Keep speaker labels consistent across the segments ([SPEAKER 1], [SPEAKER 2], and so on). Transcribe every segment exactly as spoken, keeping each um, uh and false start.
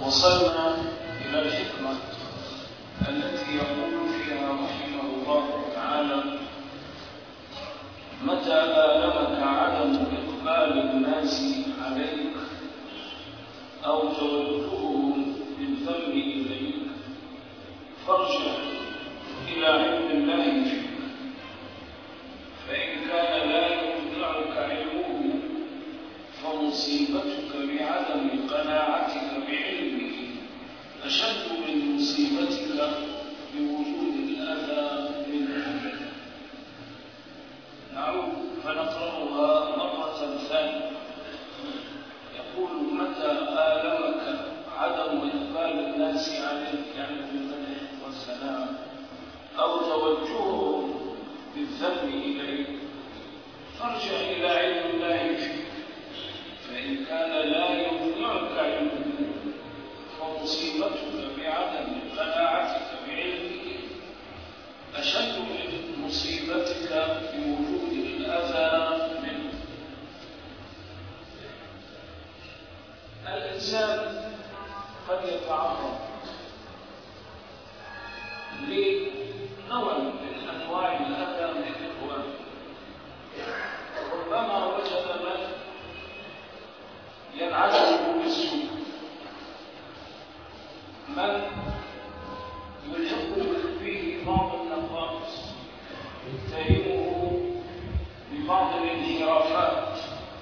[SPEAKER 1] وصلنا إلى الحكمة التي يقول فيها رحمه الله تعالى: متى آلمك عدم إقبال الناس عليك أو توجههم بالذنب إليك فارجع إلى علم الله فيك، فإن كان لا يمنعك علمه فمصيبتك بعدم قناعتك بعلمه أشد من مصيبتك بوجود الأذى منه. نعود فنقرأها مرة ثانية. يقول: متى آلمك عدم إقبال الناس عليك، يعني بالمدح والثناء، أو توجههم بالذنب إليك فارجع إلى علم الله فيك، فإن كان لا يمنعك علمه فمصيبتك بعدم قناعتك بعلمه أشد من مصيبتك بوجود الأذى منه. الإنسان قد يتعرض لنوع من أنواع الأذى من إخوانه، ربما وجد من ينعزل بالسوء، من يلحق به بعض النقائص، يتهمه ببعض الانحرافات.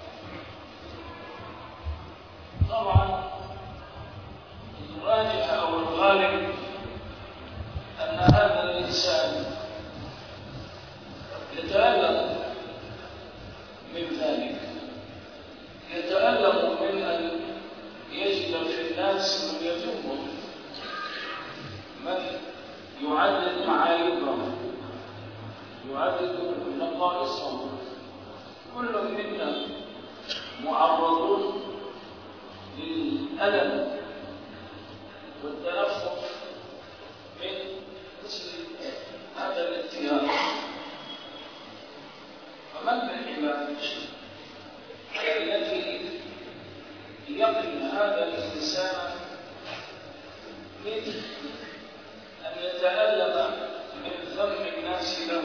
[SPEAKER 1] طبعا الراجح أو الغالب أن هذا الإنسان يتألم من ذلك، يتألم من أن يجد في الناس من يذمهم، من يعدد معايبهم، يعدد نقائصهم. كل منا معرضون للألم والتنفس من مثل هذا الاتهام. فما العلاج الذي يقي هذا الإنسان من أن يتألم من ذم الناس له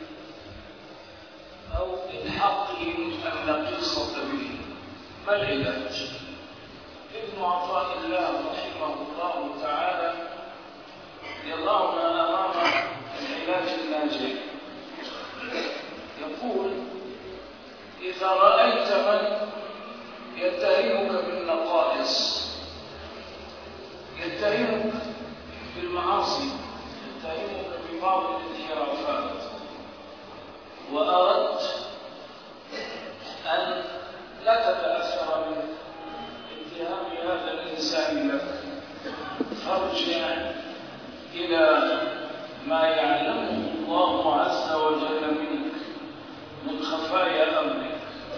[SPEAKER 1] أو إلحاقهم النقيصة به؟ ما العلاج؟ ابن عطاء الله رحمه الله تعالى يضعنا أمام العلاج الناجح. يقول: إذا رأيت من يتهمك بالنقائص، يتهمك بالمعاصي، يتهمك ببعض الانحرافات، وأردت أن لا تتأثر من اتهام هذا الإنسان لك، فارجع إلى ما يعلمه الله عز وجل منك من خفايا أمرك.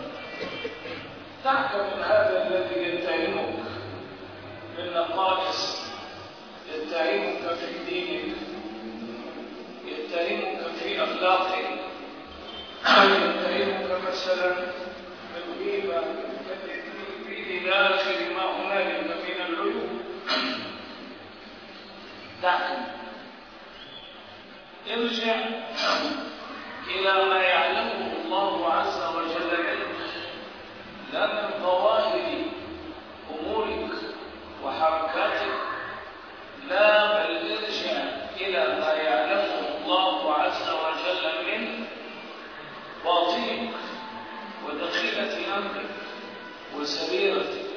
[SPEAKER 1] دعك من هذا الذي يتهمك بالنقائص، يتهمك في دينك، يتهمك في أخلاقك، يتهمك مثلا بالغيبة، إلى آخر ما هنالك من العيوب. دعك، ارجع إلى ما يعلمه الله عز وجل منك، لا من ظواهر أمورك وحركاتك، لا، بل ارجع إلى ما يعلمه الله عز وجل من باطنك ودخيلة أمرك وسريرتك.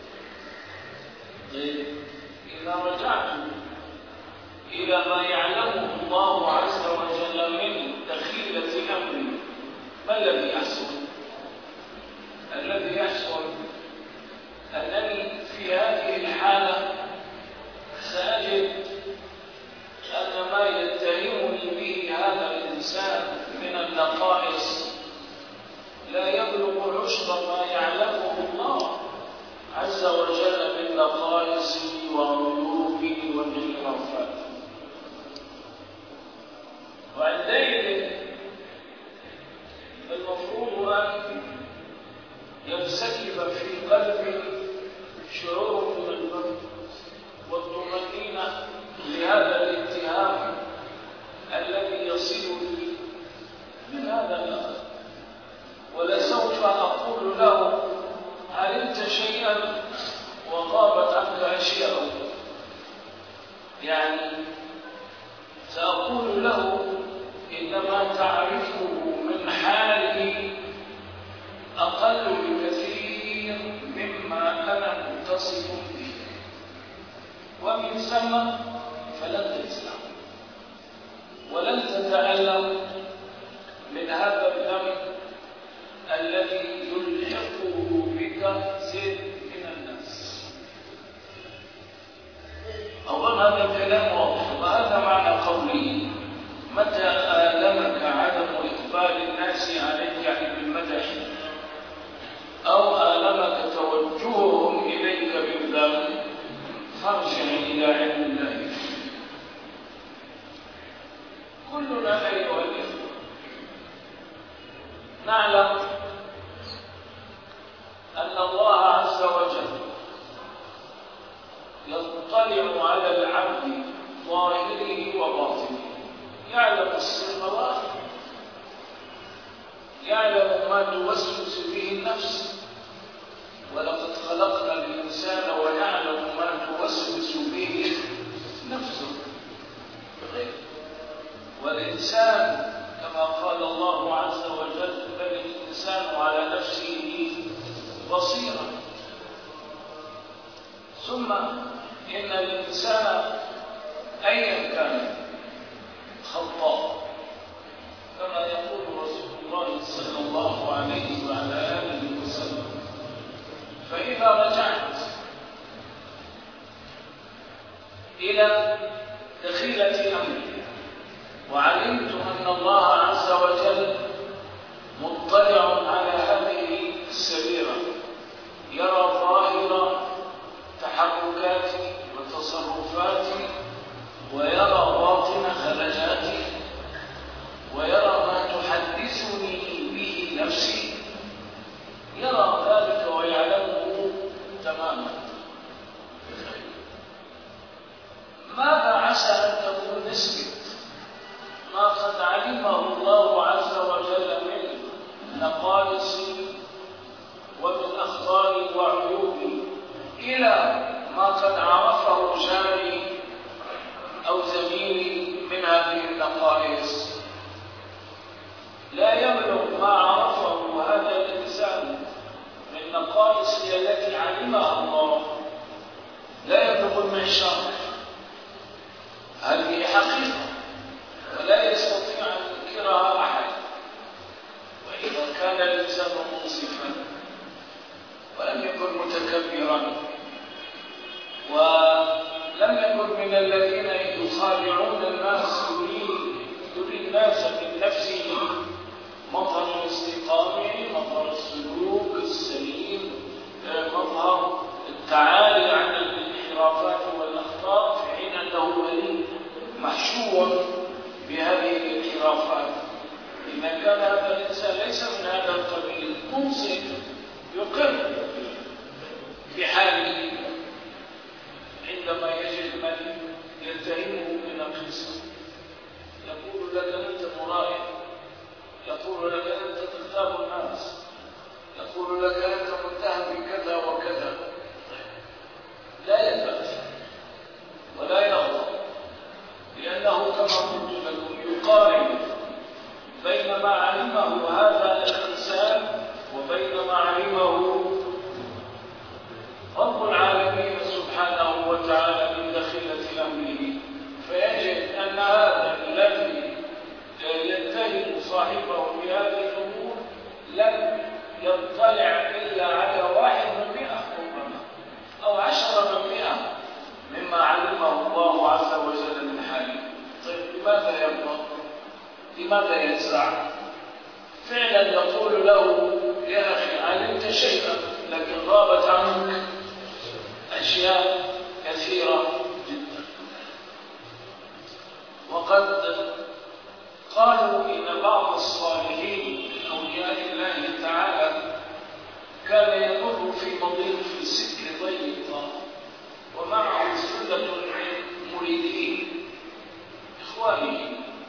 [SPEAKER 1] طيب، إذا رجعت إلى ما يعلمه الله عز وجل من دخيلة أمرك، ما الذي يحصل؟ الذي يحصل أنني في هذه الحالة سأجد أن ما يتهمني به هذا الإنسان من النقائص لا يبلغ عشر ما يعلمه الله عز وجل من نقائصي وعيوبي وانحرافاتي. وعندئذ المفروض أن ينسكب في قلبي شعور من البرد بهذا الاتهام الذي يصلني من هذا الأخ، ولسوف أقول له علمت شيئا وغابت عنك أشياء، يعني سأقول له إنما تعرفه من حاله أقل بكثير مما أنا متصف به، ومن ثم فلن تسلم ولن تتألم من هذا الذنب الذي يلحقه بك زيد من الناس. أظن هذا الكلام واضح، وهذا معنى قولي متى آلمك عدم إقبال الناس عليك يعني بالمدح، أو آلمك توجههم إليك بالذنب، فارجع إلى علم الله. كلنا أيها الإخوة نعلم أن الله عز وجل يطلع على العبد ظاهره وباطنه، يعلم السر وأخفى، يعلم ما توسوس به النفس، ولقد خلقنا الإنسان ويعلم ما توسوس به نفسه. والإنسان كما قال الله عز وجل بل الإنسان على نفسه بصيرا. ثم إن الإنسان أيا كان خطاء، كما يقول رسول الله صلى الله عليه وعلى آله وسلم. فإذا رجعت إلى دخيلة أمري وعلمت أن الله عز وجل مطلع على هذه السريرة، يرى ظاهر تحركاتي وتصرفاتي، ويرى باطن خلجاتي، ويرى ما تحدثني به نفسي، يرى ذلك ويعلمه تماما. ماذا عسى أن تكون نسبة ما قد علمه الله عز وجل من نقائص ومن أخطاء وعيوب إلى ما قد عرفه جاري أو زميلي من هذه النقائص؟ لا يبلغ ما عرفه هذا الإنسان من نقائص التي علمها الله، لا يبلغ المعشار. هذه حقيقة ولا يستطيع أن ينكرها أحد. وإذا كان الإنسان منصفا ولم يكن متكبرا ولم يكن من الذين يخادعون الناس يريد الناس من نفسه مظهر الاستقامة، مظهر السلوك السليم، مظهر التعالي عن الانحرافات والأخطاء، في حين أنه بريء محشو بهذه الانحرافات. إذا كان هذا الإنسان ليس من هذا القبيل، منصف يقر بحاله، عندما يجد من يتهمه بنقيصه يقول لك أنت مرائي، يقول لك أنت تغتاب الناس، يقول لك أنت متهم بكذا وكذا، لا يلبث ولا يغضب، لأنه كما قلت لكم يقارن بين ما علمه هذا الإنسان وبين ما علمه رب العالمين سبحانه وتعالى من دخيلة أمره، فيجد أن هذا الذي يتهم صاحبه بهذه الأمور لم يطلع إلا على واحد من مئة ربما أو عشرة من مئة مما علمه الله عز وجل من حاله. طيب لماذا يرضى؟ لماذا يزرع؟ فعلا يقول له يا أخي علمت شيئا لكن غابت عنك أشياء كثيرة جدا. وقد قالوا إن بعض الصالحين أولياء الله تعالى كان يمر في مضيق في سكة ضيقة ومعه سلة من مريدين، إخوانه،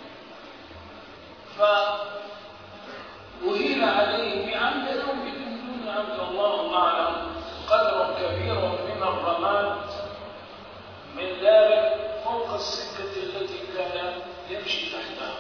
[SPEAKER 1] فأهين عليه بعمد أو بدون عمد الله أعلم قدر كبير من الرماد من ذلك فوق السكة التي كان يمشي تحتها،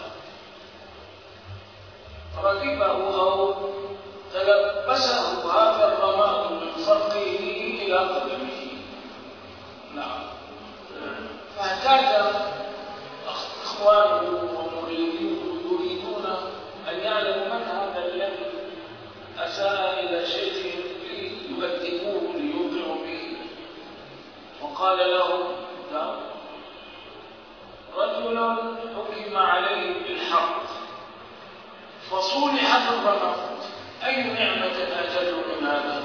[SPEAKER 1] ركبه أو تلبسه هذا الرماد من فرقه إلى قدمه. نعم. فاحتاج إخوانه ومريدوه يريدون أن يعلموا من هذا الذي أساء إلى شيخهم ليؤدبوه ليوقعوا به، وقال لهم: لا، رجل حكم عليه بالحق فصولح بالرماد، أي نعمة أجل من هذا؟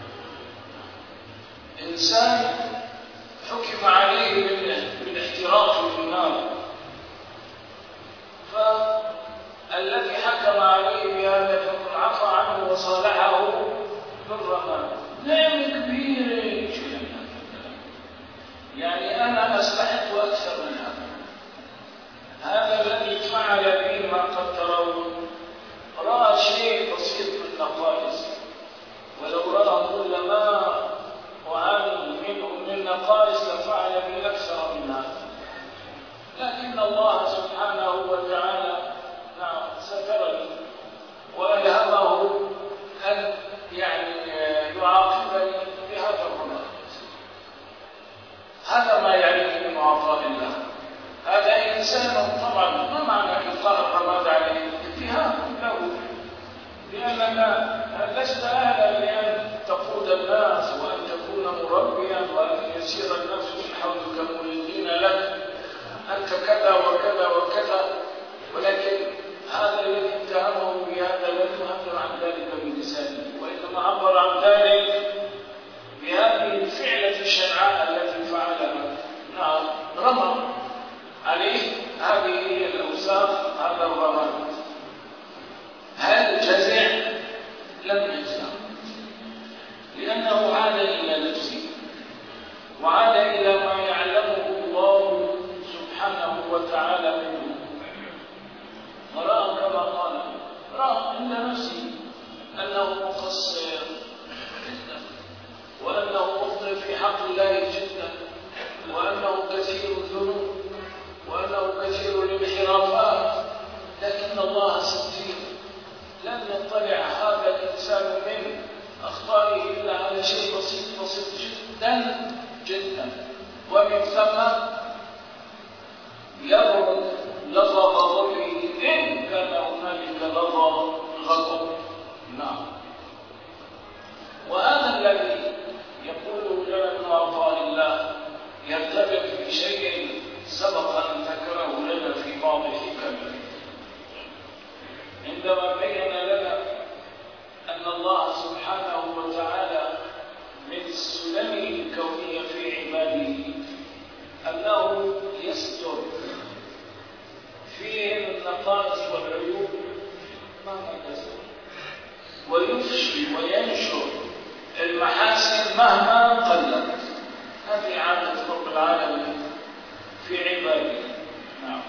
[SPEAKER 1] إنسان حكم عليه بالاحتراق في النار، فالذي حكم عليه بهذا فقد عفى عنه وصالحه بالرماد، نعمة كبيرة جدا. يعني أنا أستحق أكثر من هذا. هذا الذي فعل به ما قد ترون رأى شيء بسيط من نقائص، ولو رأى كل ما وعانوا منه من نقائص لفعل به أكثر من هذا، لكن الله سبحانه وتعالى نعم سترني وألهمه أن يعني يعاقبني بهذا الرماد. هذا ما يعنيه من عطاء الله. هذا إنسان طبعا، ما معنى إلقاء الرماد عليه؟ اتهام له، لأنك لست أهلا لأن تقود الناس وأن تكون مربيا وأن يسير الناس من حولك مريدين لك، أنت كذا وكذا وكذا، ولكن هذا الذي اتهمه بهذا لم يعبر عن ذلك بلسانه، وإنما عبر عن ذلك بهذه الفعلة الشنعاء التي فعلها. نعم، رمى عليه هذه هي الأوساخ، هذا الرماد. هل جزع؟ لم يجزع، لأنه عاد إلى نفسه وعاد إلى ما يعلمه الله سبحانه وتعالى منه، ورأى كما قال، رأى عند نفسه أنه مقصر جدا، وأنه مخطئ في حق الله جدا، وأنه كثير الذنوب، وأنه كثير الانحرافات، لكن الله ستير لم يطلع هذا الإنسان من أخطائه إلا على شيء بسيط بسيط جدا جدا، ومن ثم يبرد لظى غضبه إن كان هنالك لظى غضب. نعم. وهذا الذي يقول لنا ابن عطاء الله يرتبط بشيء سبق أن ذكره لنا في بعض حكمه، عندما بين لنا أن الله سبحانه وتعالى من سننه الكونية في عباده أنه يستر فيهم النقائص والعيوب مهما كثر، ويفشي وينشر المحاسن مهما قلت. هذه عادة رب العالمين في عباده. نعم.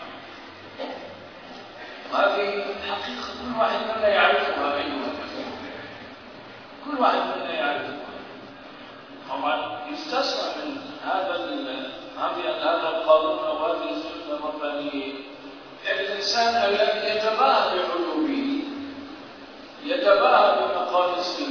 [SPEAKER 1] وهذه حقيقة كل واحد منا يعرفها أيها الأخوة، كل واحد منا يعرفها. طبعا يستثنى من هذا هذا القانون أو هذه السنة الربانية الإنسان الذي يتباهى بعيوبه، يتباهى بنقائصه،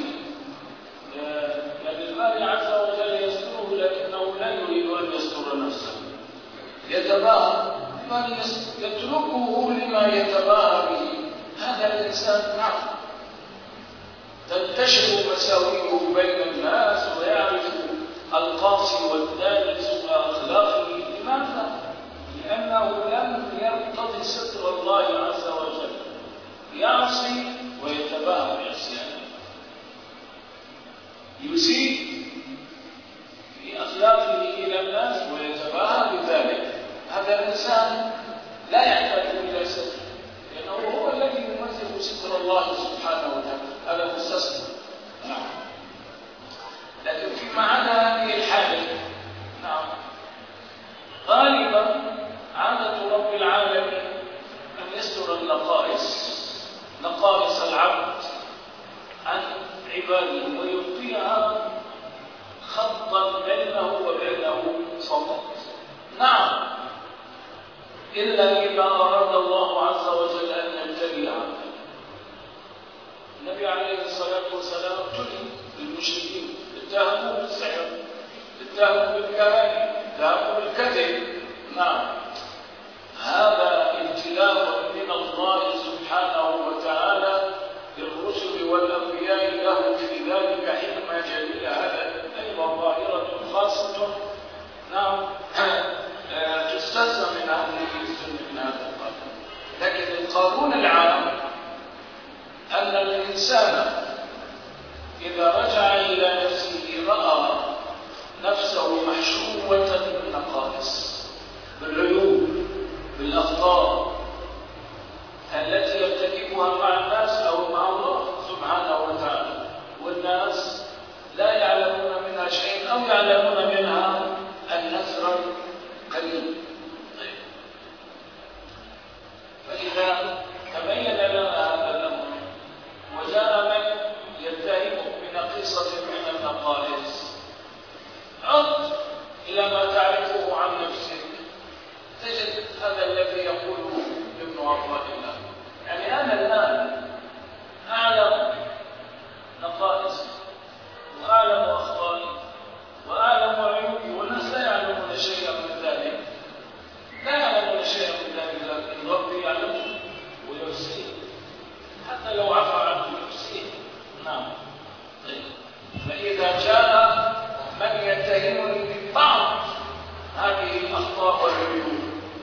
[SPEAKER 1] يعني الله عز وجل يستره لكنه لا يريد أن يستر نفسه، يتباهى بل يتركه لما يتباهى به. هذا الإنسان نعم تنتشر مساوئه بين الناس ويعرف القاسي والدانس وأخلاقه. لماذا؟ لأنه لم يرتضي ستر الله عز وجل، يعصي ويتباهى بعصيانه، يسيء في أخلاقه إلى الناس ويتباهى بذلك. هذا الإنسان لا يحتاج إلى ستر، لأنه هو الذي يمثل ستر الله سبحانه وتعالى، هذا مستثنى. نعم. لكن فيما عدا هذه الحالة، نعم، غالبا عادة رب العالمين نقائص العبد عن عباده ويبقيها خطا بينه وبينه فقط. نعم، إلا إذا أراد الله عز وجل أن يبتلي عبده. النبي عليه الصلاة والسلام ابتلي بالمشركين، اتهموا بالسحر، اتهموا بالكهانة، اتهموا بالكذب. نعم، هذا ابتلاء من الله سبحانه وتعالى بالرسل والأنبياء له في ذلك حكمة جليلة. هذا أيضا ظاهرة خاصة نعم تستثنى من هذه السنة من هذا القانون. لكن القانون العام أن الإنسان إذا رجع إلى نفسه رأى نفسه محشوة بالنقائص، بالعيوب، بالأخطاء التي يرتكبها مع الناس أو مع الله سبحانه وتعالى، والناس لا يعلمون منها شيء أو يعلمون منها النثر القليل. طيب. فإذا تبين لنا هذا الأمر وجاء من يتهمك بنقيصة من النقائص، عد إلى ما تعرفه عن نفسك تجد هذا الذي يقوله ابن عطاء الله. يعني أنا الآن أعلم نقائصي وأعلم أخطائي وأعلم عيوبي، والناس لا يعلمون شيئا من ذلك، لا يعلمون شيئا من ذلك، لكن ربي يعلمه ويحصيه، حتى لو عفى عنه يحصيه. نعم. طيب. فإذا جاء من يتهمني ببعض هذه الأخطاء والعيوب،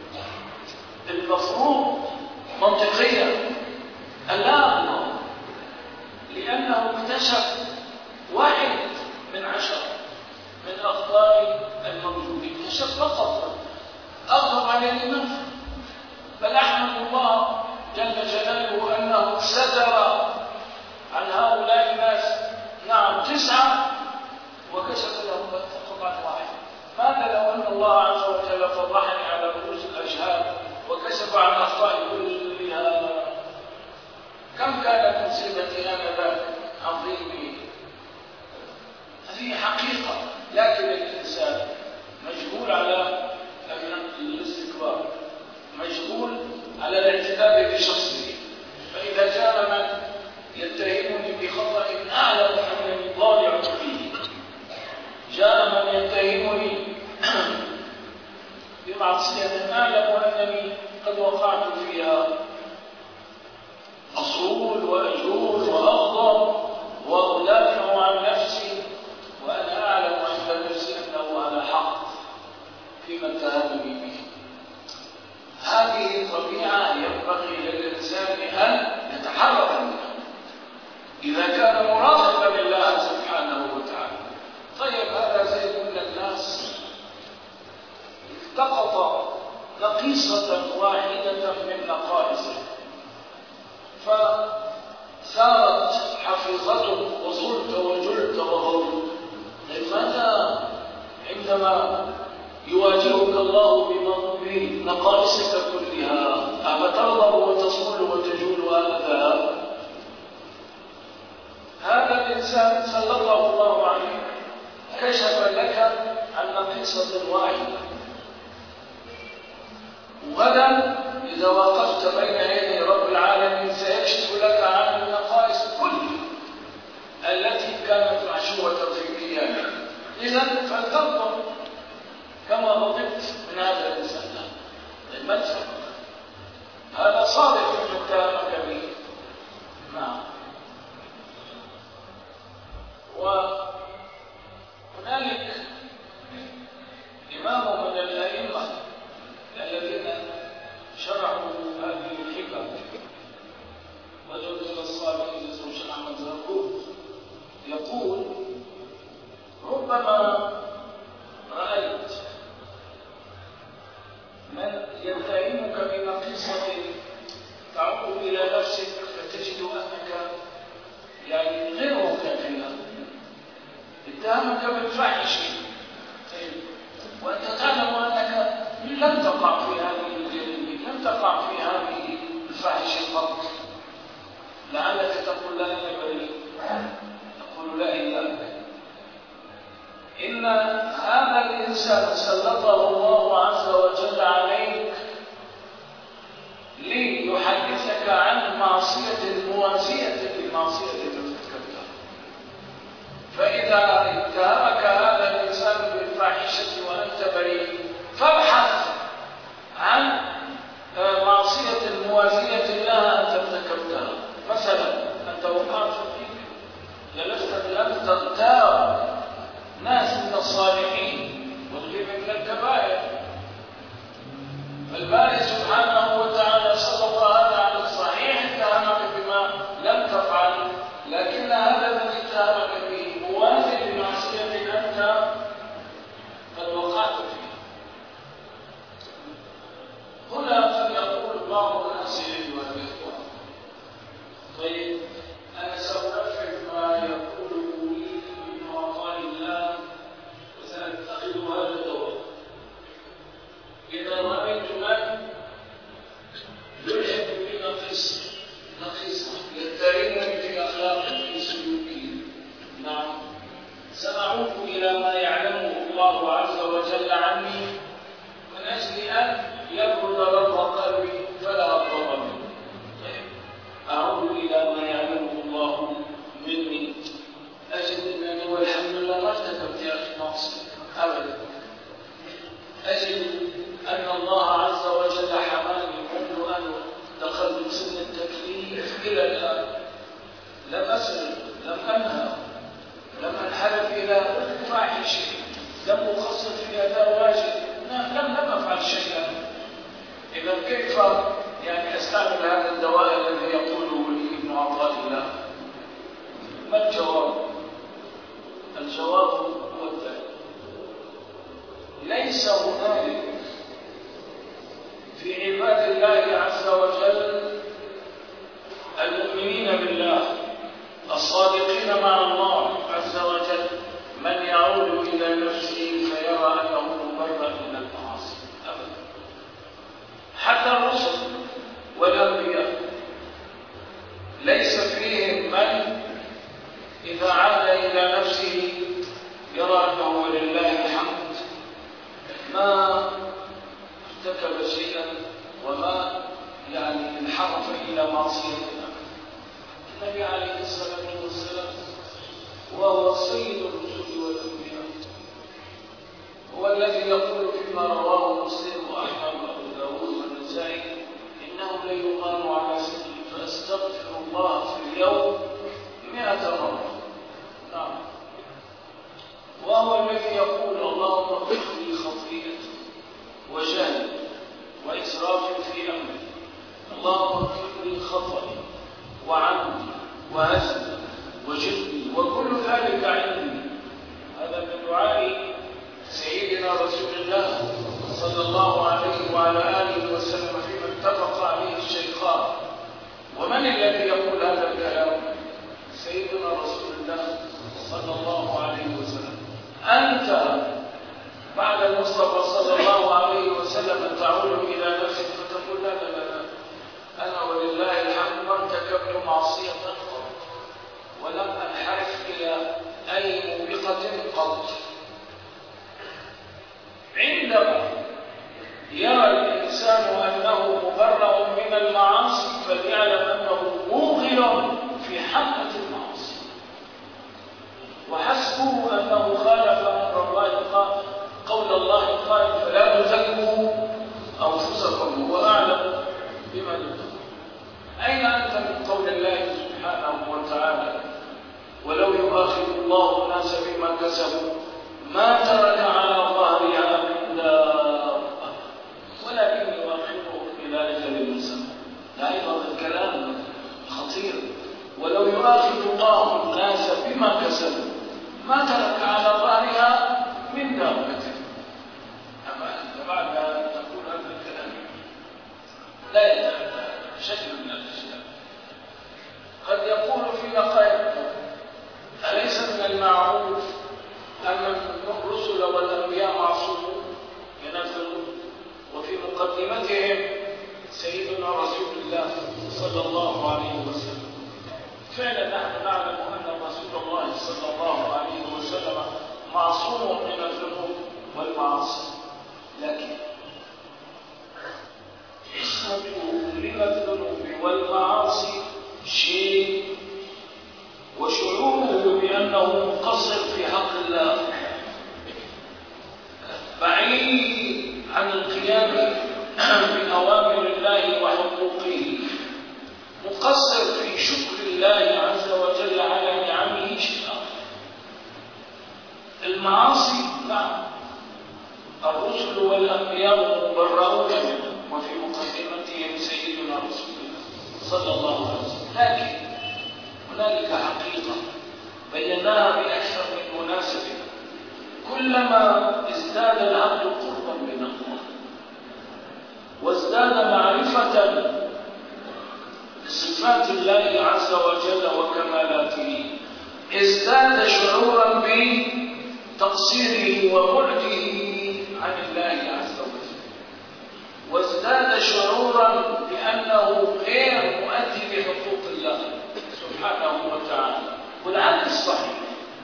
[SPEAKER 1] المفروض منطقيا أن لا أغلط، لأنه اكتشف واحد من عشرة من أخطاء الموجود، اكتشف فقط، أغضب عليه نفسه. بل أحمد الله جل جلاله أنه ستر عن هؤلاء الناس نعم تسعة وكشف لهم فقط عن واحد. ماذا لو أن الله عز وجل فضحني على رؤوس الأشهاد وكشف عن أخطائي كلها؟ كم كانت مصيبتي آنذاك عظيمة. هذه حقيقة، لكن الإنسان مجبول على الاستكبار، مجبول على الاعتداء بشخصه. فإذا جاء من يتهمني بخطأ أعلم أنني ضالع فيه، جاء من يتهمني بمعصية أعلم أنني قد وقعت فيها، أصول وأجول وأغضب وأدافع عن نفسي وأنا أعلم عند نفسي أنه على حق فيما اتهمني به. هذه طبيعة ينبغي للإنسان أن يتحرر منها إذا كان مراقبا لله سبحانه وتعالى. طيب، هذا زي كل الناس التقط نقيصة واحدة من نقائصه فثارت حفيظته وصلت وجلت وغلت. لماذا عندما يواجهك الله بنقائصك كلها أفتغضب وتصول وتجول وأذى؟ هذا الإنسان سلطه الله عليه، كشف لك عن نقيصة واحدة، وغدا إذا وقفت بين يدي رب العالمين سيكشف لك عن النقائص كلها التي كانت معشوة في كيانك. إذن فلتغضب كما غضبت من هذا الإنسان المدفع. هذا صادق من اتهامك به. نعم. وهنالك إمام من الأئمة الذين شرحوا هذه الحكم رجل الصالح اسمه الشيخ أحمد زرقوق يقول: ربما رأيت من يتهمك بنقيصة تعود إلى نفسك فتجد أنك يعني غير موقع فيها، اتهمك بالفاحشة وأنت تعلم أنك لم تقع في هذه الجريمة، لم تقع في هذه الفاحشة قط، إنسان سلطه الله عز وجل عليك ليحدثك عن معصية موازية للمعصية التي ارتكبتها، فإذا اتهمك هذا الإنسان بالفاحشة وأنت بريء فابحث عن معصية موازية لها أنت ارتكبتها. مثلا أنت وقعت فيك جلست لم تغتاب ناس من الصالحين، والغيبة من الكبائر، فالباري سبحانه وتعالى سلط هذا على الصحيح اتهمك بما لم تفعل، لكن هذا الذي اتهمك به موازي لمعصية أنت قد وقعت فيها. هنا قد يقول بعض الناس أيها الإخوة: طيب أنا سأنفذ ما يقوله لي من عطاء الله وسأتخذ هذا الدواء. إذا رأيت من يلحق بنقص نقص يترمني في أخلاقه في سلوكه، نعم سأعود إلى ما يعلمه الله عز وجل عني من أجل أن يبرد رضا قلبي فلا أضر منه. طيب أعود إلى ما يعلمه الله مني، أجد أنني والحمد لله ما ارتكبت يا أخي معصية أبدا، أجد أن الله عز وجل حماني منذ أن دخلت سن التكليف إلى الآن، لم أسلم، لم أنهى، لم أنحرف إلى فاحش، لم أقصر في أداء واجب، لم لم أفعل شيئا. إذا كيف يعني أستعمل هذا الدواء الذي يقوله لي ابن عطاء الله؟ ما الجواب؟ الجواب هو التالي: ليس هنالك في عباد الله عز وجل المؤمنين بالله الصادقين مع الله عز وجل من يعود إلى نفسه فيرى أنه مبرأ من المعاصي أبدا. حتى الرسل والأنبياء ليس فيهم من إذا عاد إلى نفسه يرى أنه ولله الحمد ما ارتكب شيئا وما يعني انحرف إلى معصية الله. النبي عليه الصلاة والسلام وهو سيد الرسل والأنبياء، هو الذي يقول فيما رواه مسلم وأحمد وأبو داود والنسائي: إنه ليقال على سيدي فأستغفر الله في اليوم مئة مرة. نعم. وهو الذي يقول: اللهم اغفر لي خطيئتي وجهلي وإسرافي في أمري، اللهم اغفر لي خطئي وعمدي وهزلي وجدي وكل ذلك عندي. هذا من دعاء سيدنا رسول الله صلى الله عليه وعلى آله وسلم فيما اتفق عليه الشيخان. ومن الذي يقول هذا الكلام؟ سيدنا رسول الله صلى الله عليه وسلم. أنت بعد المصطفى صلى الله عليه وسلم تعود إلى نفسك فتقول: لا لا لا أنا ولله الحمد ما ارتكبت معصية قط ولم أنحرف إلى أي موبقة قط. عندما يرى الإنسان أنه مبرأ من المعاصي فليعلم أنه موغل في حقة المعاصي، وحسبه أنه خالف أمر الله قول الله قال: فلا تزكوا أنفسكم هو أعلم بمن اتقى. أين أنت من قول الله سبحانه وتعالى: ولو يؤاخذ الله الناس بما كسبوا ما ترك على ظهرها من دابة ولكن يؤخرهم إلى أجل مسمى. أيضا الكلام خطير: ولو يؤاخذ الله الناس بما كسبوا ما ترك على ظهرها من دابة. أما أنت بعد أن تقول هذا الكلام لا يتعدى شيء من الأشياء. قد يقول في لقائك: أليس من المعروف أن الرسل والأنبياء معصومون ينزلون وفي مقدمتهم سيدنا رسول الله صلى الله عليه وسلم؟ فعلا نحن نعلم أن رسول الله صلى الله عليه وسلم معصوم من الذنوب والمعاصي، لكن عصمته من الذنوب والمعاصي شيء، وشعوره بأنه مقصر في حق الله بعيد عن القيام بأوامر الله وحقوقه، مقصر في شكر الله عز وجل على نعمه شيء آخر. المعاصي نعم الرسل والأنبياء مبرؤون منها، وفي مقدمتهم سيدنا رسول الله صلى الله عليه وسلم، لكن هنالك حقيقة بيناها بأكثر من مناسبة. كلما ازداد العبد قربا من الله وازداد معرفة بصفات الله عز وجل وكمالاته، ازداد شعورا بتقصيره وبعده عن الله عز وجل، وازداد شعورا بأنه غير مؤدي بحقوق الله سبحانه وتعالى. والعكس صحيح.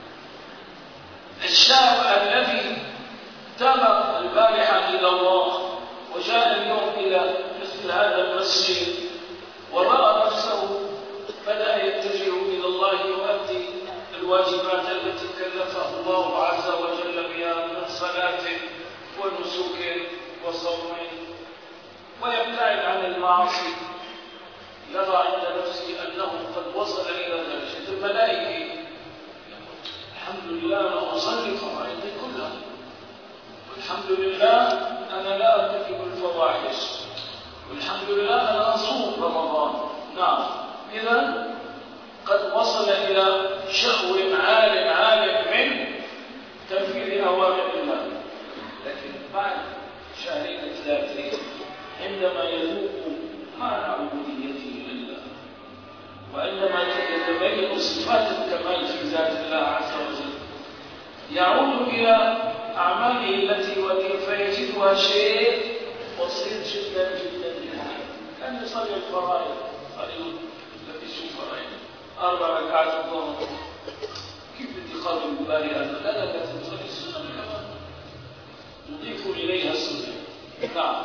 [SPEAKER 1] الشاب الذي تاب البارحة إلى الله وجاء اليوم إلى مثل هذا المسجد ورأى نفسه بدأ يتجه إلى الله يؤدي الواجبات التي كلفه الله عز وجل بها من صلاة ونسك وصوم، ويبتعد عن المعاصي، يرى عند نفسه أنه قد وصل إلى درجة الملائكة. الحمد لله أنا أصلي فرائضي كلها، والحمد لله أنا لا أرتكب الفواحش، والحمد لله أنا أصوم رمضان. نعم، إذا قد وصل إلى شهو عال عال من تنفيذ أوامر الله. لكن بعد شهرين ثلاثة عندما يذوق معنى عبوديته لله، وعندما تتبين صفات الكمال في ذات الله عز وجل، يعود إلى أعماله التي ولي فيجدها شيء بسيط جدا جدا جدا. كان يصلي الفرائض، قليل لبس الفرائض أربع ركعات الظهر، كيف بدي قادم بالبالي هذا؟ لا لا لا تصلي السنة كمان، نضيف إليها السنة. نعم،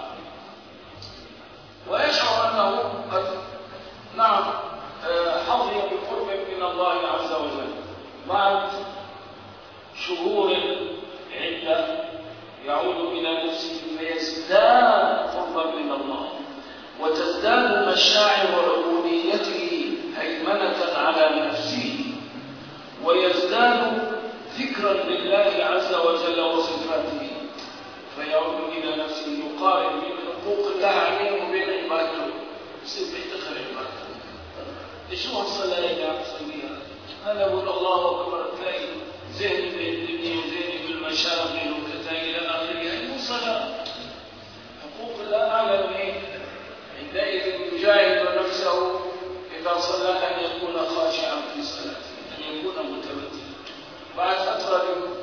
[SPEAKER 1] ويشعر أنه قد نعم حظي بقرب من الله عز وجل بعد شهور عدة، يعود إلى نفسه فيزداد قربا من الله، وتزداد مشاعر عبوديته هيمنة على نفسه، ويزداد ذكرا لله عز وجل وصفاته، فيعود إلى نفسه يقارن من حقوق الله عليه وبين عباده، يصير بيفتخر عباده. ليش هو الصلاة اللي عم تصليها؟ أنا أقول الله أكبر، تلاقي ذهني بالدنيا وذهني بالمشاغل وكذا إلى آخره، يعني مو صلاة. حقوق الله أعلى من هيك. عندئذ يجاهد نفسه إذا صلى أن يكون خاشعا في صلاته، أن يكون متبتلا. بعد فترة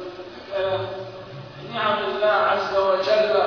[SPEAKER 1] نعم الله عز وجل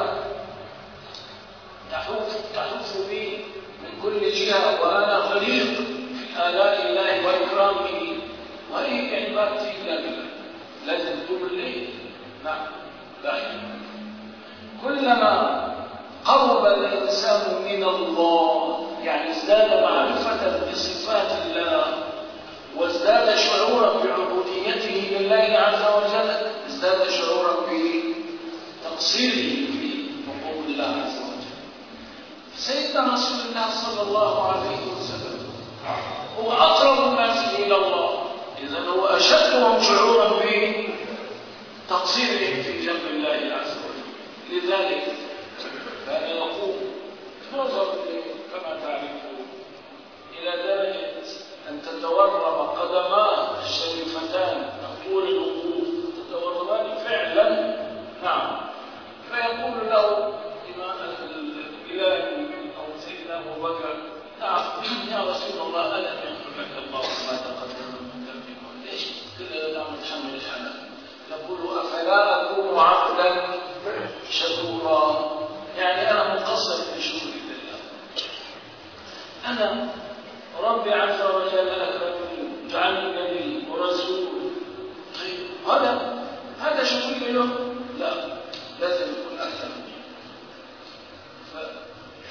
[SPEAKER 1] تحوف تحوف بي من كل جهة، وأنا غريق في آلاء الله وإكرامه، وهي عبادتي إلا بالله. لازم تقوم الليل. نعم، دائما كلما قرب الإنسان من الله، يعني ازداد معرفة بصفات الله وازداد شعورا بعبوديته لله عز وجل، ازداد شعورا بتقصيره في حقوق الله عز وجل. سيدنا رسول الله صلى الله عليه وسلم هو أقرب الناس إلى الله، إذن هو أشدهم شعورا بتقصيرهم في جنب الله عز وجل. لذلك كان يقوم نظر كما تعرفون إلى درجة أن تتورم قدماه الشريفتان طول الوقوف، تتورمان فعلا. نعم، فيقول له إله أو سيدنا أبو بكر: نعم يا رسول الله، ألم يغفر لك الله ما تقدم من ذنبك؟ ليش كل هذا عم تحمل الحلال؟ يقول: أفلا أكون عبدا شكورا؟ يعني أنا مقصر في شكر الله، أنا ربي عز وجل أكرمني جعلني نبي ورسول. طيب هذا هذا شكري له؟ لا،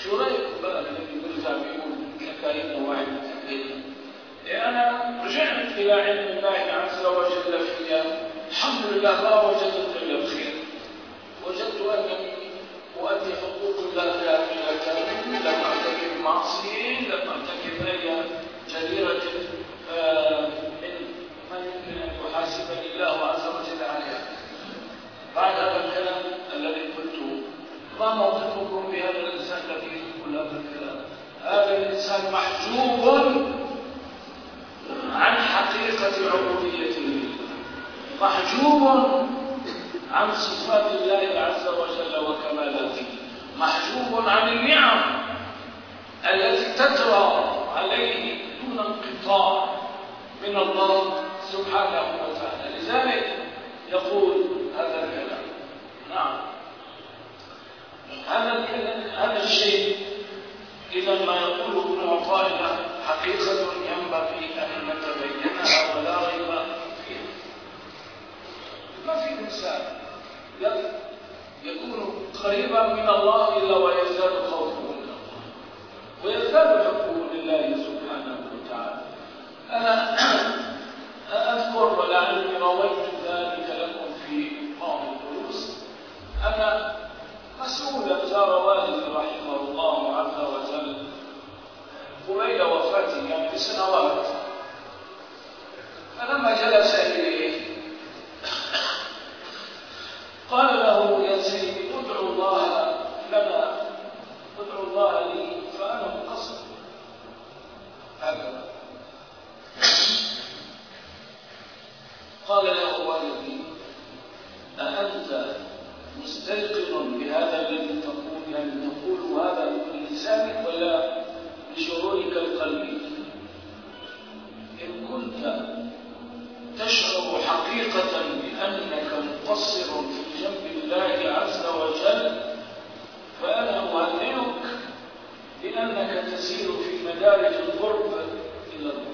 [SPEAKER 1] شريك بقى الذي بيرجع بيقول ككائن واحد أنا رجعت إلى علم الله عز وجل فيها، الحمد لله ما وجدت إلا الخير، وجدت أنني أؤدي حقوق الله كاملة، لم أرتكب معصية، لم أرتكب أي جريرة من ما يمكن أن يحاسبني الله عز وجل عليها. بعد هذا الكلام الذي قلته، ما موقفكم بهذا الإنسان الذي يقول هذا الكلام؟ هذا الإنسان محجوب عن حقيقة عبوديته لله، محجوب عن صفات الله عز وجل وكمالاته، محجوب عن النعم التي تترى عليه دون انقطاع من الله سبحانه وتعالى. لذلك يقول هذا الكلام. نعم، هذا هذا الشيء إذا ما يقوله ابن عطاء حقيقة ينبغي أن نتبينها ولا ريب فيها. ما في إنسان يكون قريبا من الله إلا ويزداد خوفه من الله ويزداد حبه لله سبحانه وتعالى. أنا أذكر ولعلي رويت ذلك لكم في بعض الدروس. أنا مسؤولا زار والدي رحمه الله عز وجل قبيل وفاته يعني بسنوات، فلما جلس إليه قال له يا سيدي ادعو الله لنا، ادعو الله لي فأنا مقصر. هكذا قال له والدي أأنت مستيقن بهذا الذي تقول، يعني تقول هذا بلسانك ولا بشعورك القلبي؟ إن كنت تشعر حقيقة بأنك مقصر في جنب الله عز وجل فأنا أهنئك بأنك تسير في مدارج القرب إلى الله.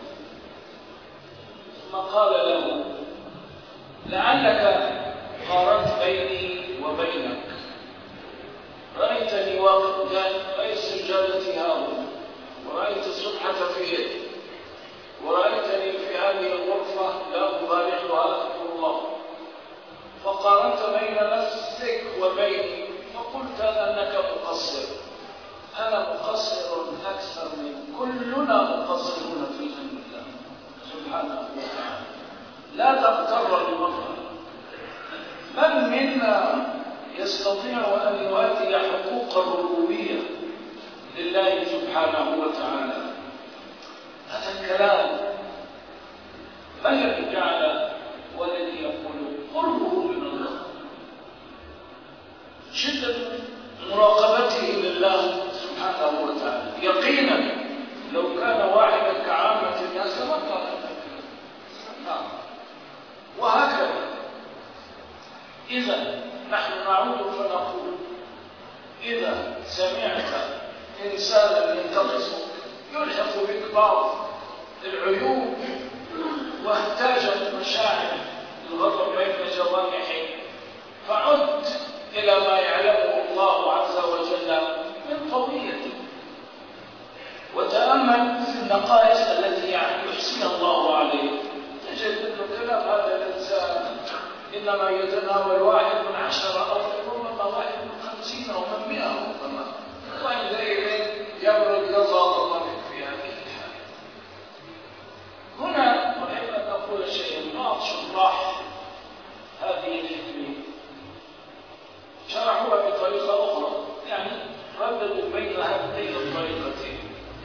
[SPEAKER 1] ثم قال له لعلك قارنت بيني وبينك، رأيتني واقف رأيت سجادتي هاهنا، ورأيت السبحة في يدي، ورأيتني في هذه الغرفة لا أبالغها أذكر الله، فقارنت بين نفسك وبيني فقلت أنك مقصر. أنا مقصر أكثر من كلنا مقصرون في جنب الله سبحانه وتعالى. لا تغتر بمظهر. من منا يستطيع أن يؤدي حقوق الربوبية لله سبحانه وتعالى؟ هذا الكلام ما الذي جعل والذي يقول قربه من الله، شدة مراقبته لله سبحانه وتعالى. يقينا لو كان واحدا كعامة الناس لما قال نعم. وهكذا إذا نحن نعود فنقول إذا سمعت إنسانا ينتقصك يلحق بك بعض العيوب واهتاجت مشاعر الغضب بين جوانحك، فعد إلى ما يعلمه الله عز وجل من قويته وتأمل في النقائص التي يعني يحسنها الله عليه. تجد أن كلام هذا الإنسان إنما يتناول واحد من عشرة أو ربما واحد من خمسين أو من مئة ربما، وعندئذ يبرد يظهر الله في هذه الحالة. هنا أريد أن أقول شيئا. بعض شراح هذه الحكمة شرحوها بطريقة أخرى، يعني رددوا بين هاتين الطريقتين.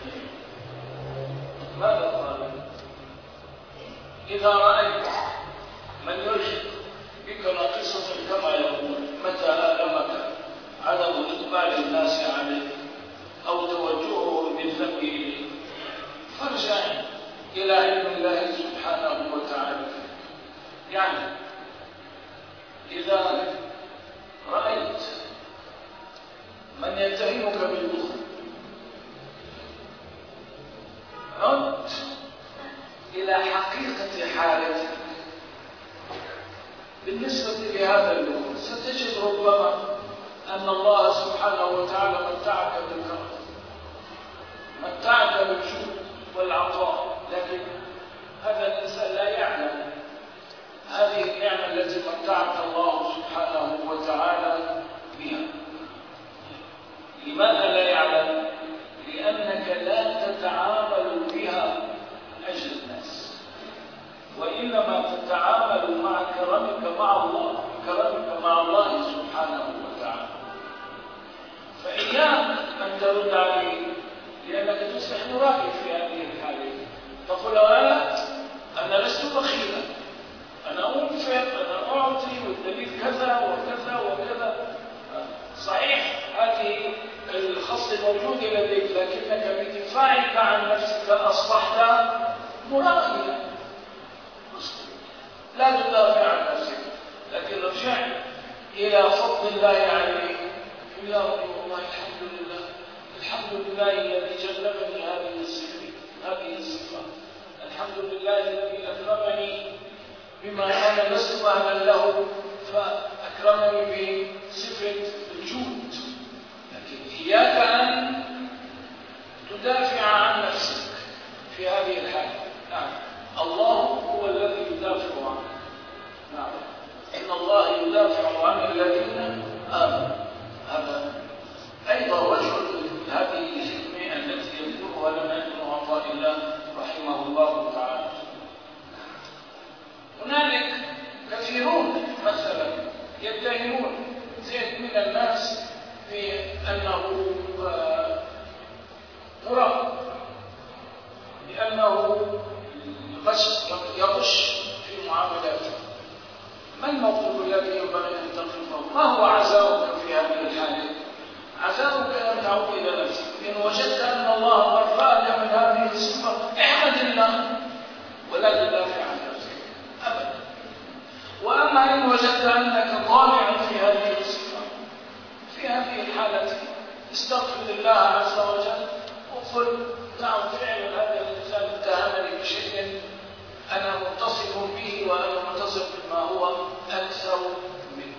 [SPEAKER 1] ماذا قال؟ إذا رأيت من يلحق بك ناقصة كما يقول متى ألمك عدم إقبال الناس عليه أو توجهه بالذنب إليه، فارجع إلى علم الله سبحانه وتعالى. يعني إذا رأيت من يتهمك بالبخل عد إلى حقيقة حالتك بالنسبة لهذا البخل. ستجد ربما أن الله سبحانه وتعالى متعك بالكرم متعك بالجود والعطاء، لكن هذا الإنسان لا يعلم هذه النعمة التي متعك الله سبحانه وتعالى بها. لماذا لا يعلم؟ لأنك لا تتعامل بها من أجل الناس، وإنما تتعامل مع كرمك مع الله، كرمك مع الله سبحانه وتعالى. فإياك أن ترد عليه، لأنك تصبح مرائي في هذه الحالة. تقول أنا أنا لست بخيلا، أنا أنفق، أنا أعطي، والدليل كذا وكذا وكذا. صحيح هذه الخصل موجود لديك، لكنك بدفاعك عن نفسك أصبحت مرائيا، لا تدافع عن نفسك. لكن رجعت إلى فضل الله عليك، يا رب والله الحمد لله، الحمد لله الذي جلبني هذه الصفة هذه الصفة الحمد لله الذي أكرمني بما أنا لست أهلا له، فأكرمني بصفة الجود. لكن إياك أن تدافع عن نفسك في هذه الحالة. نعم، الله هو الذي يدافع عنك. نعم، إن الله يدافع عن الذين آمنوا. هذا أيضا وجه هذه الحكمة التي يذكرها لنا ابن عطاء الله رحمه الله تعالى. هنالك كثيرون مثلا يتهمون زيد من الناس بأنه مرى، لأنه يغش في معاملاته. ما الموقف الذي ينبغي أن تقفه؟ ما هو عزاؤك في هذه الحالة؟ عزاؤك أن تعود إلى نفسك. إن وجدت أن الله برفعك من هذه الصفة احمد الله ولا تدافع عن نفسك أبدا. وأما إن وجدت أنك ضالع في هذه الصفة، في هذه الحالة استغفر الله عز وجل وقل نعم فعلا هذا الإنسان اتهمني بشيء أنا متصف به وأنا متصف بما هو أكثر منه.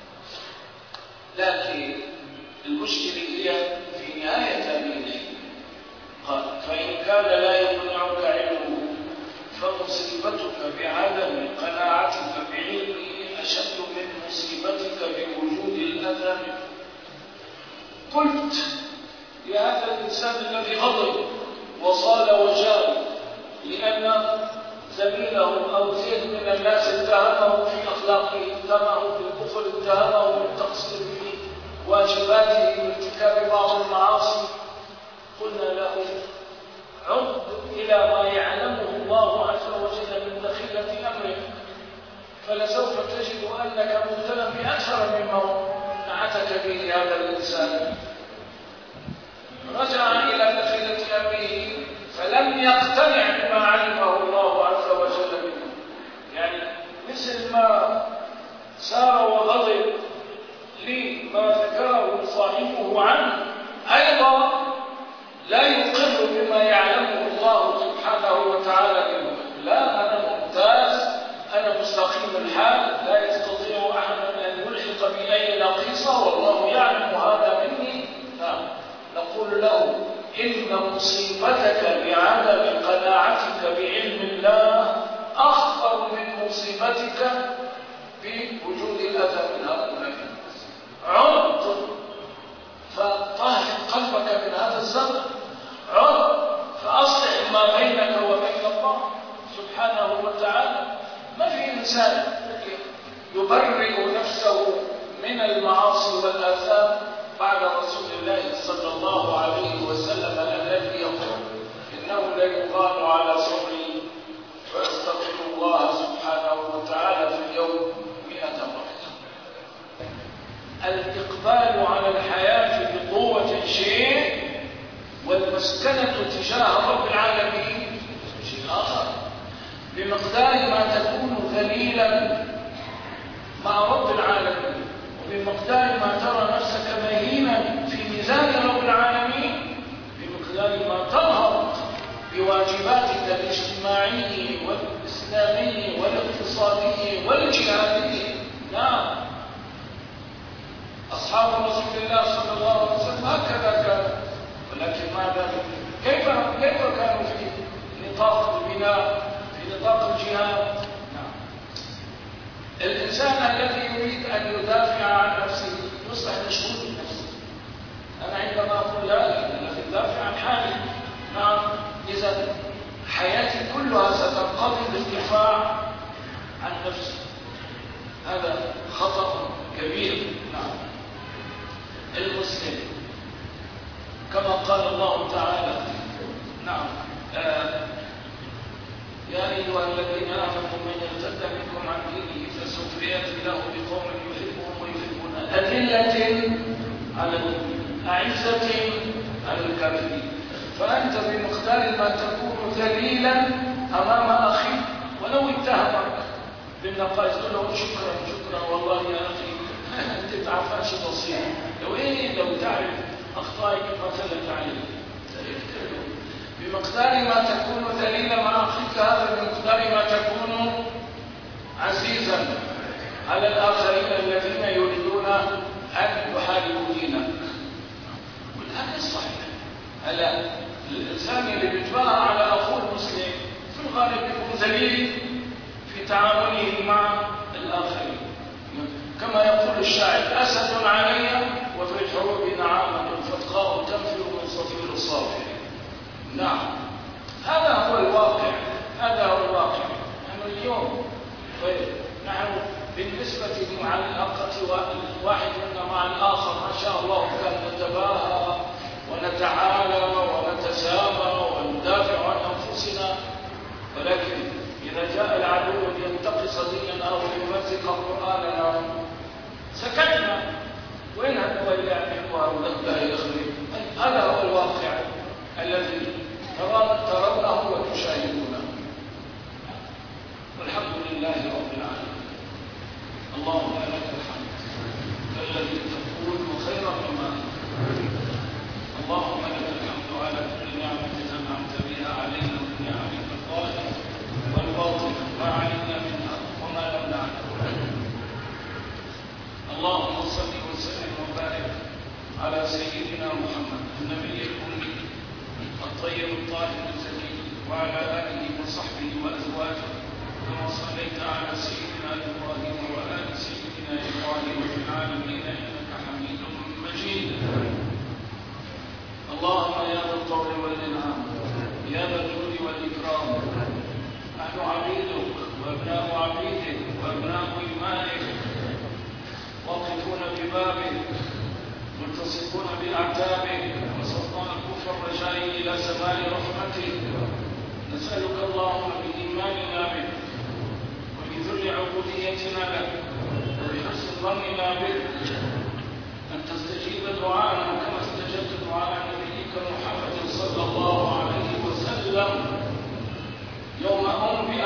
[SPEAKER 1] لكن المشكلة هي في نهاية هذه الحكمة. قال فإن كان لا يقنعك علمه فمصيبتك بعدم قناعتك بعلمه أشد من مصيبتك بوجود الأذى منه. قلت لهذا الإنسان الذي غضب وصال وجار لأن زميله أو زيد من الناس اتهمه في أخلاقه، اتهمه بالكفر، اتهمه بالتقصير في واجباته وارتكاب بعض المعاصي، قلنا له عد إلى ما يعلمه الله عز وجل من دخيلة أمرك، فلسوف تجد أنك مبتلى بأكثر مما نعتك به هذا الإنسان. رجع إلى دخيلة أمره فلم يقتنع بما علمه الله عز وجل منه. يعني مثل ما سار وغضب لما ذكره صاحبه عنه، أيضا لا يقر بما يعلمه الله سبحانه وتعالى منه. لا، أنا ممتاز، أنا مستقيم الحال، لا يستطيع أحد أن يلحق بي أي نقيصة، والله يعلم هذا مني. نعم، نقول له إن مصيبتك بعدم قناعتك بعلم الله أخطر من مصيبتك بوجود الأذى من هؤلاء الناس. عد فطهر قلبك من هذا الزمن، عد فأصلح ما بينك وبين الله سبحانه وتعالى. ما في إنسان يبرئ نفسه من المعاصي والآثام بعد رسول الله صلى الله عليه وسلم الذي يقول إنه لا يقال على صبري فأستغفر الله سبحانه وتعالى في اليوم مئة مرة. الإقبال على الحياة بقوة شيء، والمسكنة تجاه رب العالمين شيء آخر. بمقدار ما تكون ذليلا مع رب العالمين، وبمقدار ما ترى نفسك مهينا في ميزان رب العالمين، بمقدار ما تنهض بواجباتك الاجتماعي والإسلامي والاقتصادي والجهادي. نعم، أصحاب رسول الله صلى الله عليه وسلم هكذا كانوا، ولكن مع ذلك كيف كيف كانوا في نطاق البناء، في نطاق الجهاد؟ نعم. الإنسان الذي يريد أن يدافع عن نفسه يصبح مشغول بنفسه. أنا عندما أقول لا أنا في الدافع عن حالي، نعم، إذا حياتي كلها ستنقضي بالدفاع عن نفسي. هذا خطأ كبير. نعم. المسلم كما قال الله تعالى، نعم، آه يا أيها الذين آمنوا من يرتد منكم عن دينه فسوف يأتي الله بقوم يحبهم ويحبونه أذلة على المؤمنين أعزة على الكافرين. فأنت بمقدار ما تكون ذليلا أمام أخيك ولو اتهمك بالنقائص تقول له شكرا شكرا والله يا أخي أنت تعرفش بسيط، لو إيه لو تعرف أخطائك ما زالت عليك. بمقدار ما تكون ذليلا مع أخيك هذا بمقدار ما تكون عزيزا على الآخرين الذين يريدون أن يحاربوا دينك. والهذا صحيح. هلا الإنسان اللي بيتباهى على أخوه المسلم في الغالب يكون ذليل في تعامله مع الآخرين. كما يقول الشاعر أسد علي وفي الحروب نعامة فتقاء تنفر من صفير الصافر. نعم، هذا هو الواقع، هذا هو الواقع. نحن اليوم طيب نحن بالنسبة للمعلقة واحد منا مع الآخر ما شاء الله كان نتباهى ونتعالى ونتسامى وندافع عن أنفسنا، ولكن إذا جاء العدو لينتقص ديننا أو ليمزق قرآننا سكتنا. وين هو يعني ولا يخرب؟ هذا هو الواقع الذي ترونه وتشاهدونه. والحمد لله رب العالمين. اللهم لك الحمد كالذي تقول خيرا مما اللهم لك الحمد على كل نعمة أنعمت بها علينا من نعمك الظاهرة والباطنة ما علمنا منها وما لم نعلم. اللهم صل وسلم وبارك على سيدنا محمد النبي الأمي الطيب الطاهر الزكي وعلى آله وصحبه وأزواجه كما صليت على سيدنا إبراهيم وآل سيدنا إبراهيم في العالمين إنك حميد مجيد. اللهم يا ذا الطول والإنعام يا ذا الجود والإكرام، نحن عبيدك وأبناء عبيدك وأبناء إمائك واقفون ببابك ملتصقون بأعتابك وسلطان الكفر الرجاء إلى سماء رحمتك. نسألك اللهم بإيماننا بك وبذل عبوديتنا لك وبحسن ظننا بك أن تستجيب دعاءنا كما استجبت دعاء نبيك محمد صلى الله عليه وسلم يوم أنبئ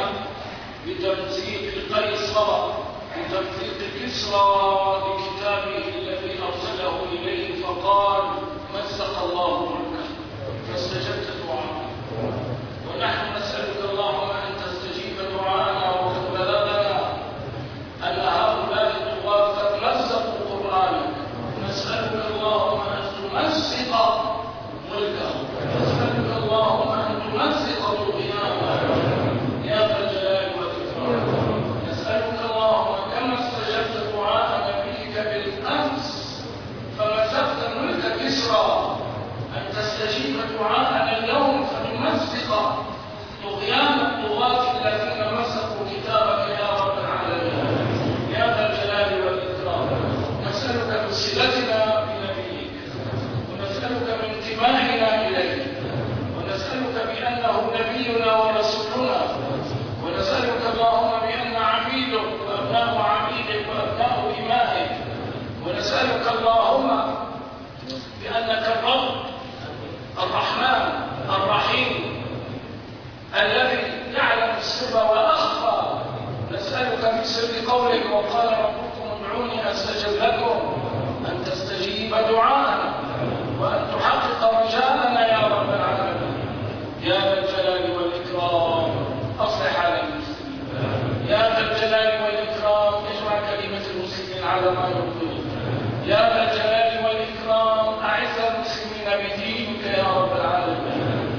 [SPEAKER 1] بتمزيق قيصر بتمزيق كسرى بكتابه الذي أرسله إليه فقال مزق الله ملكه فاستجبت دعاءنا. ونحن نسألك اللهم أن تستجيب دعاءنا وقد بلغنا أن هؤلاء الطغاة قد مزقوا قرآنك. نسألك اللهم أن تمزق ملكه، نسألك اللهم أن تمزق طغيانه يا ذا الجلال والإكرام. نسألك اللهم كما استجبت دعاء نبيك بالأمس فمزقت ملك كسرى أن تستجيب دعاءنا اليوم فنمزق طغيان الطغاة الذين مسكوا كتابك يا رب العالمين يا ذا الجلال والإكرام. نسألك بصلتنا بنبيك ونسألك بانتمائنا إليه ونسألك بأنه نبينا ورسولنا ونسألك اللهم بأن عبيدك وأبناء عبيدك وأبناء إمائك ونسألك اللهم بأنك الرب الرحمن الرحيم الذي يعلم السر وأخفى. نسألك بسر قولك وقال ربكم ادعوني أستجب لكم أن تستجيب دعاءنا وأن تحقق رجاءنا يا رب العالمين يا ذا الجلال والإكرام. أصلح على المسلمين يا ذا الجلال والإكرام. اجمع كلمة المسلمين على ما يرضيك يا ذا الجلال والإكرام. أعز المسلمين بدينك يا رب العالمين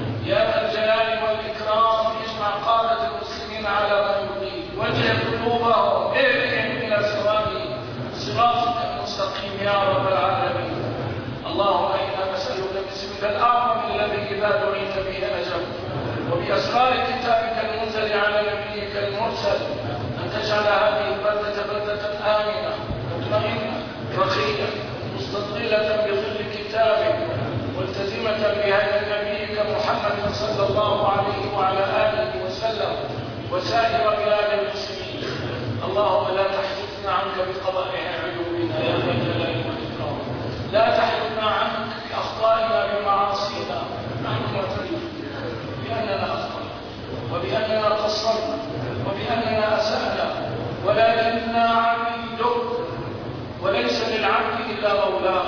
[SPEAKER 1] يا رب العالمين. اللهم إنا نسألك باسمك الأعظم الذي إذا دعيت به أجبت، وبأسرار كتابك المنزل على نبيك المرسل، أن تجعل هذه البلدة بلدة آمنة مطمئنة رخية مستظلة بظل كتابك، ملتزمة بهدي نبيك محمد صلى الله عليه وعلى آله وسلم وسائر بلاد المسلمين. اللهم لا تحجبنا عنك بقضائها عيوبنا يا ذا الجلال والإكرام، لا تحجبنا عنك بأخطائنا بمعاصينا، نحن معترفون بأننا أخطأنا وبأننا قصرنا وبأننا أسأنا، ولكننا عبيدك، وليس للعبد إلا مولاه،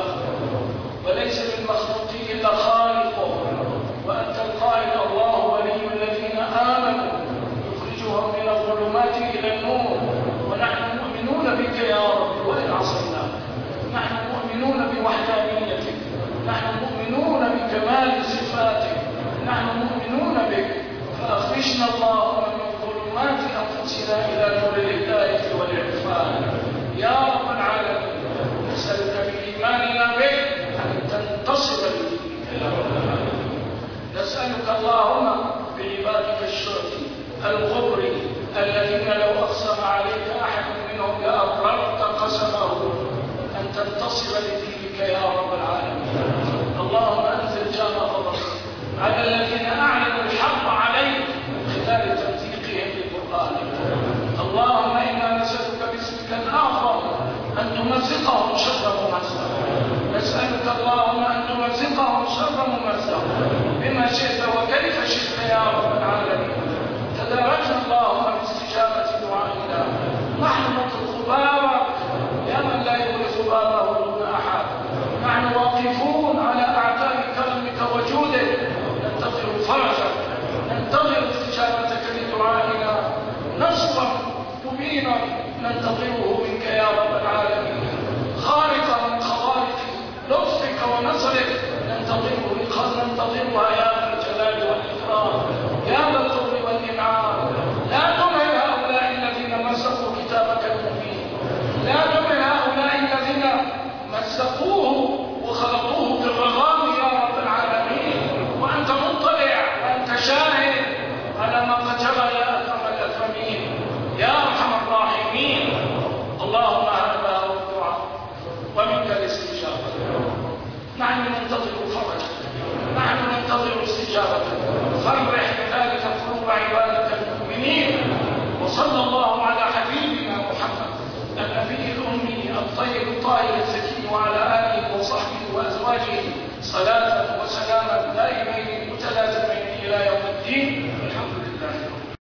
[SPEAKER 1] وليس للمخلوق إلا خالقه، وأنت القائل الله ولي الذين آمنوا يخرجهم من الظلمات إلى النور، ونحن مؤمنون بك يا رب وإن عصيناك، نحن مؤمنون بوحدانيتك، نحن مؤمنون بكمال صفاتك، نحن مؤمنون بك، فأخرجنا اللهم من ظلمات أنفسنا إلى نور الهداية والعرفان يا رب العالمين. نسألك بإيماننا بك أن تنتصر لدينك يا رب العالمين. نسألك اللهم بعبادك الشرف الغبر الذين لو أقسم عليك أحد منهم لأبررت قسمه أن تنتصر لدينك يا رب العالمين. اللهم أنزل جام غضبك على الذين أعلنوا الحق عليك خلال تمزيقهم بالقرآن. اللهم إنا نسألك باسمك الأعظم أن تمزقهم شر ممزق، نسألك اللهم أن تمزقهم شر ممزق بما شئت وكيف شئت يا رب العالمين. تداركنا اللهم باستجابة دعائنا، نحن نطلب بابك يا من لا يغلق بابه دون أحد، نحن واقفون على أعتاب كرمك وجودك، ننتظر فرجك، ننتظر استجابتك لدعائنا، نصرا مبينا ننتظره